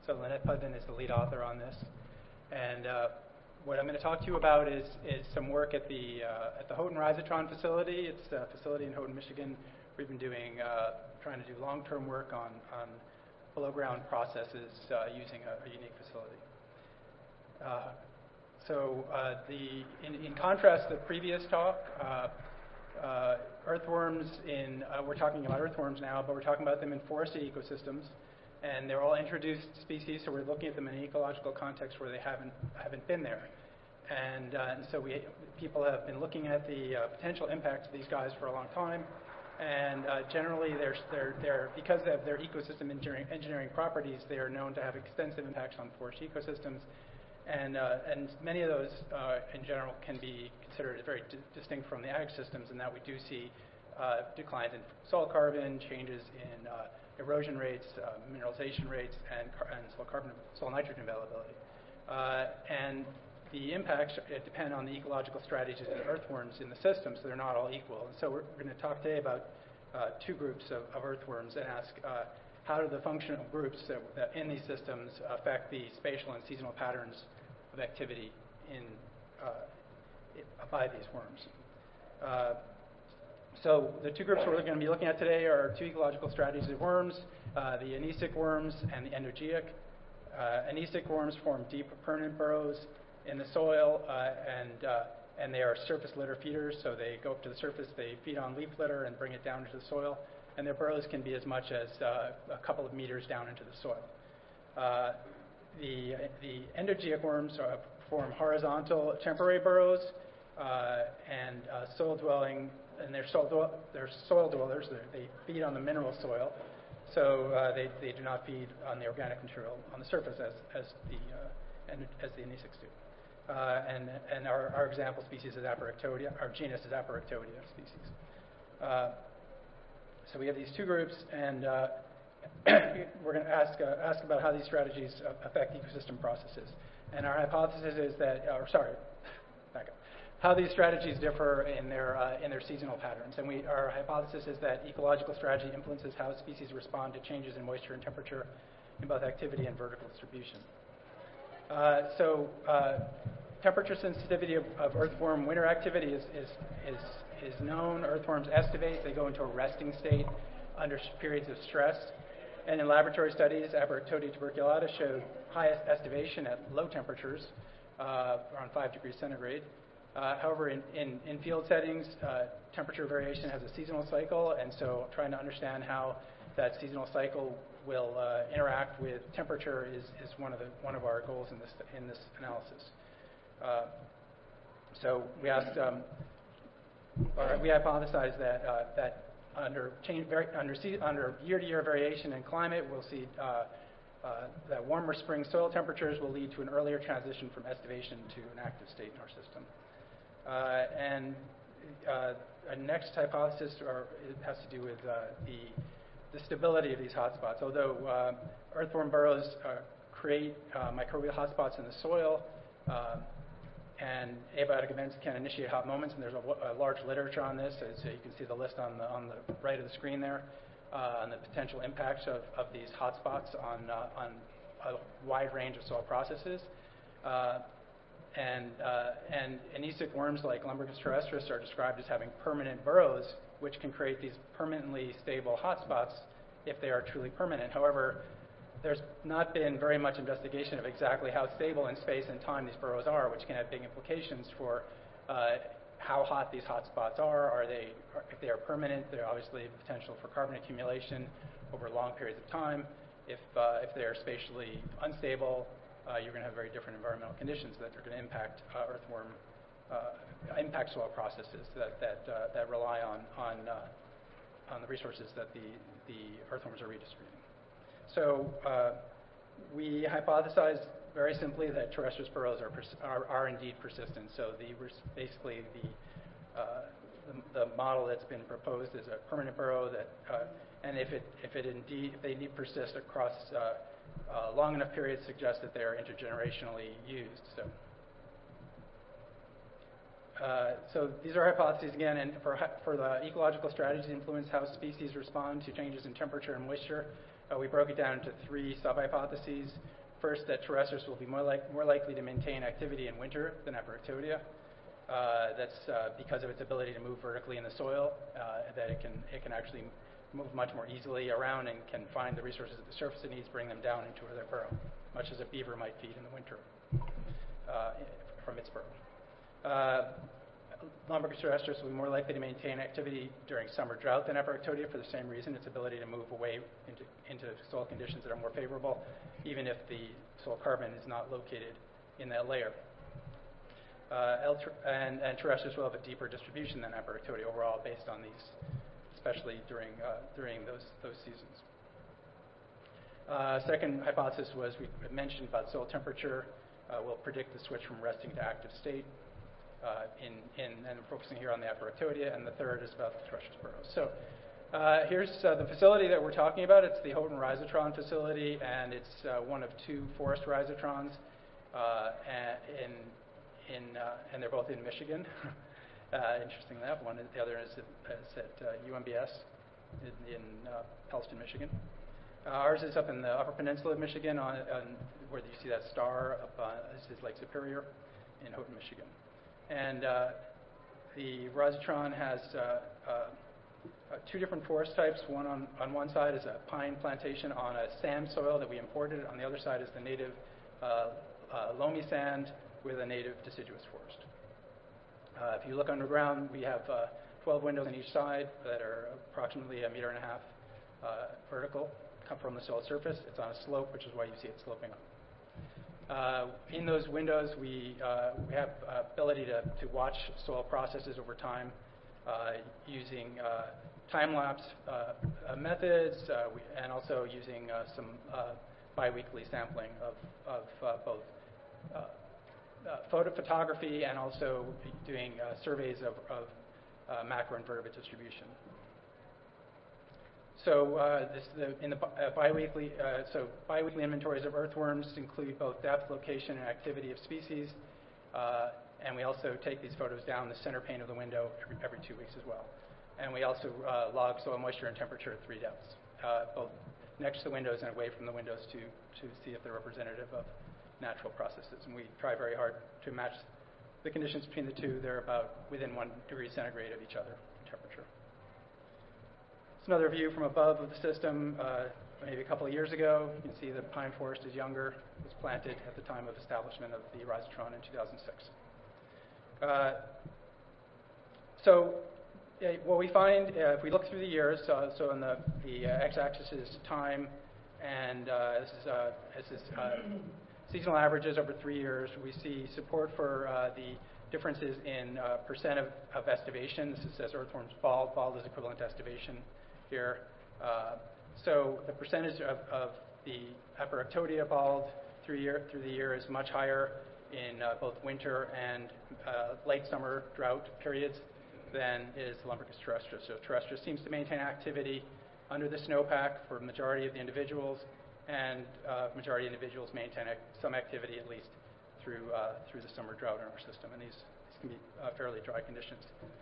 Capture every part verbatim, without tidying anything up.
So Lynette Pudman is the lead author on this. And uh, what I'm going to talk to you about is, is some work at the, uh, at the Houghton Risotron facility. It's a facility in Houghton, Michigan. We've been doing, uh, trying to do long-term work on, on below-ground processes uh, using a, a unique facility. Uh, so uh, the, in, in contrast to the previous talk, uh, uh, earthworms in, uh, we're talking about earthworms now, but we're talking about them in forested ecosystems. And they're all introduced species, so we're looking at them in an ecological context where they haven't haven't been there. And, uh, and so we people have been looking at the uh, potential impacts of these guys for a long time. And uh, generally, they're, they're, they're, because of their ecosystem engineering, engineering properties, they are known to have extensive impacts on forest ecosystems. And, uh, and many of those, uh, in general, can be considered as very di distinct from the ag systems, in that we do see uh, declines in soil carbon, changes in uh, erosion rates, uh, mineralization rates, and, and soil carbon, soil nitrogen availability. Uh, and the impacts depend on the ecological strategies of the earthworms in the system, so they're not all equal. And so we're, we're going to talk today about uh, two groups of, of earthworms and ask uh, how do the functional groups that, that in these systems affect the spatial and seasonal patterns of activity in, uh, by these worms. Uh, So the two groups we're going to be looking at today are two ecological strategies of worms, uh, the anisic worms and the endogeeic. Uh, anisic worms form deep permanent burrows in the soil, uh, and, uh, and they are surface litter feeders, so they go up to the surface, they feed on leaf litter and bring it down into the soil, and their burrows can be as much as uh, a couple of meters down into the soil. Uh, the, the endogeeic worms are, form horizontal temporary burrows uh, and uh, soil-dwelling and they're soil, they're soil dwellers. They're, they feed on the mineral soil, so uh, they, they do not feed on the organic material on the surface as, as the uh, and, as the anisics do. Uh, and and our, our example species is Aporictodia. Our genus is Aporictodia species. Uh, so we have these two groups, and uh, we're going to ask uh, ask about how these strategies affect ecosystem processes. And our hypothesis is that, or sorry, back up. How these strategies differ in their, uh, in their seasonal patterns. And we, our hypothesis is that ecological strategy influences how species respond to changes in moisture and temperature in both activity and vertical distribution. Uh, so uh, temperature sensitivity of, of earthworm winter activity is, is, is, is known. Earthworms estivate. They go into a resting state under periods of stress. And in laboratory studies, Aporictodia tuberculata showed highest estivation at low temperatures, uh, around five degrees centigrade. Uh, however, in, in, in field settings, uh, temperature variation has a seasonal cycle, and so trying to understand how that seasonal cycle will uh, interact with temperature is, is one of the one of our goals in this in this analysis. Uh, so we asked, um, or we hypothesized that uh, that under change very, under under year-to-year variation in climate, we'll see uh, uh, that warmer spring soil temperatures will lead to an earlier transition from estivation to an active state in our system. Uh, and uh, a next hypothesis or it has to do with uh, the, the stability of these hotspots. Although uh, earthworm burrows uh, create uh, microbial hotspots in the soil, uh, and abiotic events can initiate hot moments, and there's a, a large literature on this. So, so you can see the list on the, on the right of the screen there, uh, on the potential impacts of, of these hotspots on, uh, on a wide range of soil processes. Uh, And, uh, and anisic worms like Lumbricus terrestris are described as having permanent burrows, which can create these permanently stable hotspots if they are truly permanent. However, there's not been very much investigation of exactly how stable in space and time these burrows are, which can have big implications for uh, how hot these hotspots are. Are they, if they are permanent, there's obviously potential for carbon accumulation over long periods of time. If, uh, if they are spatially unstable, Uh, you're going to have very different environmental conditions that are going to impact uh, earthworm, uh, impact soil processes that that uh, that rely on on uh, on the resources that the the earthworms are redistributing. So uh, we hypothesized very simply that terrestrial burrows are are, are indeed persistent. So the basically the, uh, the the model that's been proposed is a permanent burrow that, uh, and if it if it indeed if they indeed persist across uh, Uh, long enough periods suggest that they are intergenerationally used. So, uh, so these are hypotheses again, and for, for the ecological strategies influence how species respond to changes in temperature and moisture. uh, we broke it down into three sub-hypotheses. First, that Terrestris will be more, like, more likely to maintain activity in winter than Epirectodia. Uh, that's uh, because of its ability to move vertically in the soil, uh, that it can, it can actually move much more easily around and can find the resources at the surface it needs, bring them down into their burrow, much as a beaver might feed in the winter uh, from its burrow. Uh, Lumbricus terrestris will be more likely to maintain activity during summer drought than Epirectodia for the same reason, its ability to move away into, into soil conditions that are more favorable, even if the soil carbon is not located in that layer. Uh, L and, and terrestris will have a deeper distribution than Epirectodia overall based on these, especially during, uh, during those, those seasons. Uh, second hypothesis was we mentioned about soil temperature uh, will predict the switch from resting to active state. Uh, in, in, and we're focusing here on the Epirectodia, and the third is about the terrestris burrows. So uh, here's uh, the facility that we're talking about. It's the Houghton Rhizotron facility, and it's uh, one of two forest rhizotrons, uh, and, in, in, uh, and they're both in Michigan. uh, interesting that one. The other is at, is at uh, U M B S in, in uh, Pellston, Michigan. Uh, ours is up in the Upper Peninsula of Michigan, on, on where you see that star up. Uh, this is Lake Superior in Houghton, Michigan. And uh, the rhizotron has uh, uh, uh, two different forest types. One on, on one side is a pine plantation on a sand soil that we imported. On the other side is the native uh, uh, loamy sand with a native deciduous forest. Uh, if you look underground, we have uh, twelve windows on each side that are approximately a meter and a half uh, vertical, come from the soil surface. It's on a slope, which is why you see it sloping up. Uh, in those windows, we, uh, we have uh, ability to, to watch soil processes over time uh, using uh, time-lapse uh, uh, methods uh, we, and also using uh, some uh, biweekly sampling of, of uh, both uh, uh, photo photography and also doing uh, surveys of, of uh, macroinvertebrate distribution. So uh, this, the, in the uh, biweekly, uh, so biweekly inventories of earthworms include both depth, location, and activity of species, uh, and we also take these photos down the center pane of the window every, every two weeks as well. And we also uh, log soil moisture and temperature at three depths, uh, both next to the windows and away from the windows to to see if they're representative of natural processes. And we try very hard to match the conditions between the two. They're about within one degree centigrade of each other in temperature. Another view from above of the system, uh, maybe a couple of years ago. You can see the pine forest is younger. It was planted at the time of establishment of the rhizotron in two thousand six. Uh, so uh, what we find, uh, if we look through the years, uh, so on the, the uh, x-axis is time, and uh, this is, uh, this is uh, seasonal averages over three years. We see support for uh, the differences in uh, percent of, of estivation. This is, says earthworms bald. Bald is equivalent to estivation here. Uh, so the percentage of, of the Epirectodia bald through, year, through the year is much higher in uh, both winter and uh, late summer drought periods than is Lumbricus terrestris. So terrestris seems to maintain activity under the snowpack for the majority of the individuals, and uh, majority of individuals maintain ac some activity at least through, uh, through the summer drought in our system. And these, these can be uh, fairly dry conditions.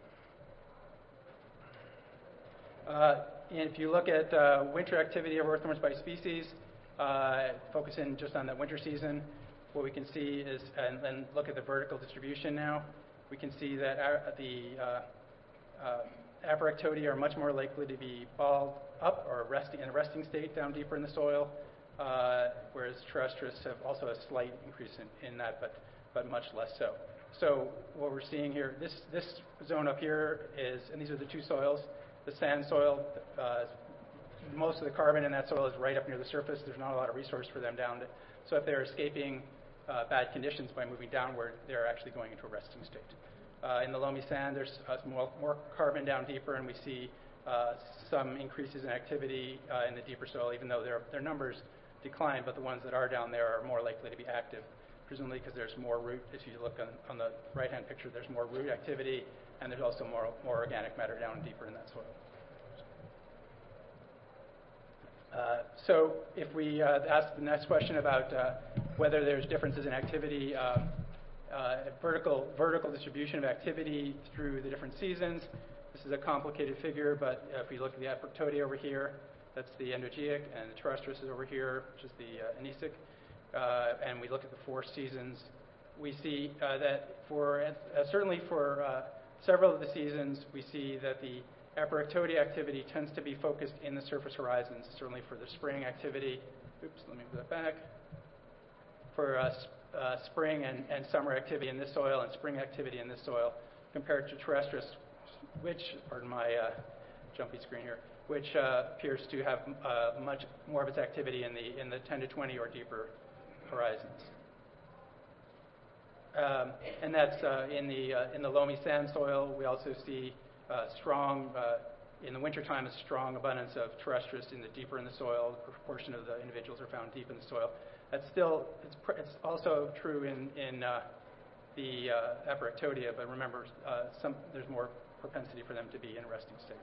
Uh, and if you look at uh, winter activity of earthworms by species, uh, focusing just on the winter season, what we can see is, and then look at the vertical distribution now, we can see that our, the uh, uh, Epirectodia are much more likely to be balled up or resting in a resting state down deeper in the soil, uh, whereas terrestris have also a slight increase in, in that, but but much less so. So what we're seeing here, this this zone up here is, and these are the two soils. The sand soil, uh, most of the carbon in that soil is right up near the surface. There's not a lot of resource for them down. To, so if they're escaping uh, bad conditions by moving downward, they're actually going into a resting state. Uh, in the loamy sand, there's uh, more, more carbon down deeper, and we see uh, some increases in activity uh, in the deeper soil, even though their, their numbers decline, but the ones that are down there are more likely to be active, presumably because there's more root. If you look on, on the right-hand picture, there's more root activity, and there's also more, more organic matter down deeper in that soil. Uh, so if we uh, ask the next question about uh, whether there's differences in activity, uh, uh, vertical, vertical distribution of activity through the different seasons, this is a complicated figure, but if we look at the Epirectodia over here, That's the endogeeic, and the terrestrius is over here, which is the uh, anisic. Uh, and we look at the four seasons. We see uh, that for, uh, certainly for uh, several of the seasons, we see that the Aperectodia activity tends to be focused in the surface horizons, certainly for the spring activity. Oops, let me move that back. For uh, sp uh, spring and, and summer activity in this soil and spring activity in this soil compared to terrestrius, which, pardon my uh, jumpy screen here, which uh, appears to have uh, much more of its activity in the, in the ten to twenty or deeper horizons. Um, and that's uh, in the uh, in the loamy sand soil. We also see uh, strong, uh, in the wintertime, a strong abundance of terrestrius in the deeper in the soil. The proportion of the individuals are found deep in the soil. That's still, it's, pr it's also true in, in uh, the uh, Aperectodia, but remember, uh, some, there's more propensity for them to be in a resting state.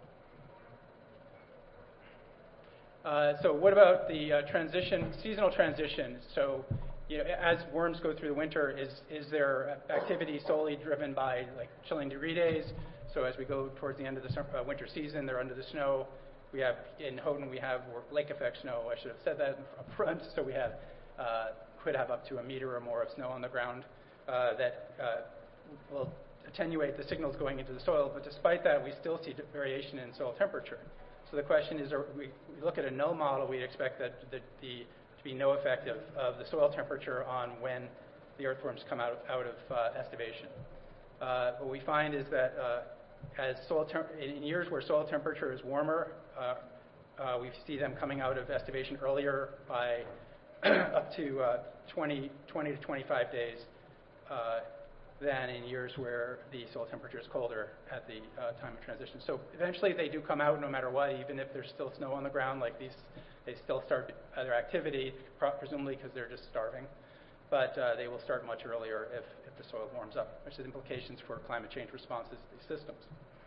Uh, so what about the uh, transition, seasonal transition? So, you know, as worms go through the winter, is, is their activity solely driven by like chilling degree days? So as we go towards the end of the summer, uh, winter season, they're under the snow. We have, in Houghton, we have lake effect snow. I should have said that up front. So we have, uh, could have up to a meter or more of snow on the ground uh, that uh, will attenuate the signals going into the soil. But despite that, we still see variation in soil temperature. So the question is, are we, we look at a no model, we expect that the, the to be no effect of, of the soil temperature on when the earthworms come out, out of uh, estivation. Uh, what we find is that uh, as soil in years where soil temperature is warmer, uh, uh, we see them coming out of estivation earlier by up to uh, twenty, twenty to twenty-five days uh, than in years where the soil temperature is colder at the uh, time of transition. So eventually they do come out no matter what, even if there's still snow on the ground like these. They still start their activity, presumably because they're just starving. But uh, they will start much earlier if, if the soil warms up, which has implications for climate change responses to these systems.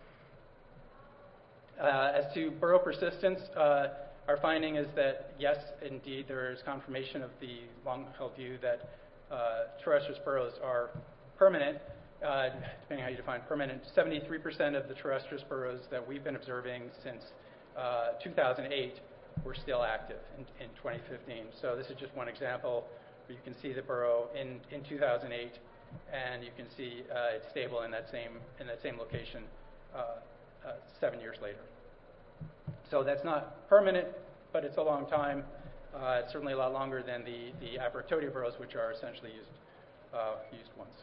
Uh, as to burrow persistence, uh, our finding is that, yes, indeed, there is confirmation of the long-held view that uh, terrestrial burrows are permanent, uh, depending on how you define permanent. seventy-three percent of the terrestrial burrows that we've been observing since uh, two thousand eight were still active in, in twenty fifteen. So this is just one example where you can see the burrow in, in two thousand eight, and you can see uh, it's stable in that same, in that same location uh, uh, seven years later. So that's not permanent, but it's a long time. Uh, it's certainly a lot longer than the, the Aperectodia burrows, which are essentially used, uh, used ones.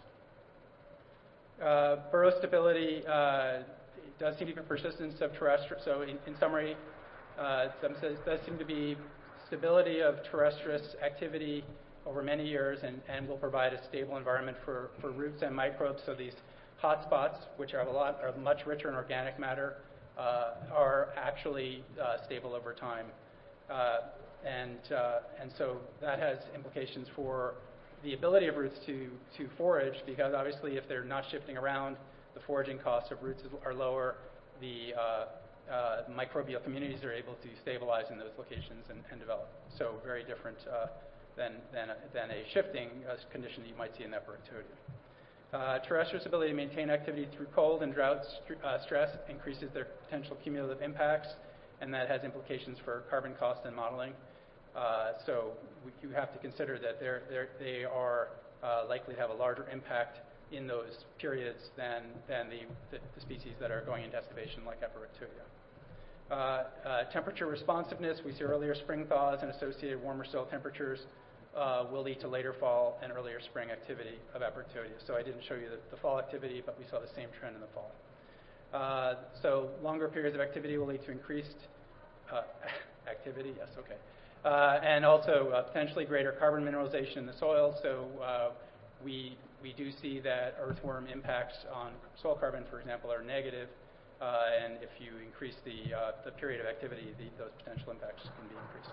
Uh, burrow stability uh, does seem to be persistence of terrestrial. So in, in summary, uh, some says does seem to be stability of terrestrial activity over many years, and, and will provide a stable environment for, for roots and microbes. So these hotspots, which are a lot are much richer in organic matter, uh, are actually uh, stable over time, uh, and uh, and so that has implications for the ability of roots to to forage, because obviously if they're not shifting around, the foraging costs of roots are lower. The uh, uh, microbial communities are able to stabilize in those locations and, and develop. So very different uh, than than a, than a shifting uh, condition that you might see in Aperectodia. Uh, terrestrials' ability to maintain activity through cold and drought st uh, stress increases their potential cumulative impacts, and that has implications for carbon cost and modeling. Uh, so we, you have to consider that they're, they're, they are uh, likely to have a larger impact in those periods than, than the, the, the species that are going into estivation like Aperectodia. Uh, uh, temperature responsiveness, we see earlier spring thaws and associated warmer soil temperatures uh, will lead to later fall and earlier spring activity of Aperectodia. So I didn't show you the, the fall activity, but we saw the same trend in the fall. Uh, so longer periods of activity will lead to increased uh, activity, yes, okay. Uh, and also uh, potentially greater carbon mineralization in the soil. So uh, we, we do see that earthworm impacts on soil carbon, for example, are negative. Uh, and if you increase the, uh, the period of activity, the, those potential impacts can be increased.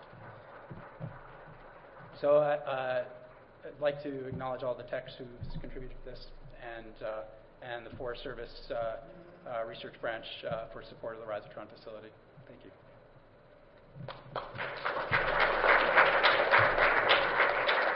So uh, uh, I'd like to acknowledge all the techs who contributed to this, and, uh, and the Forest Service uh, uh, research branch uh, for support of the Rhizotron facility. Thank you.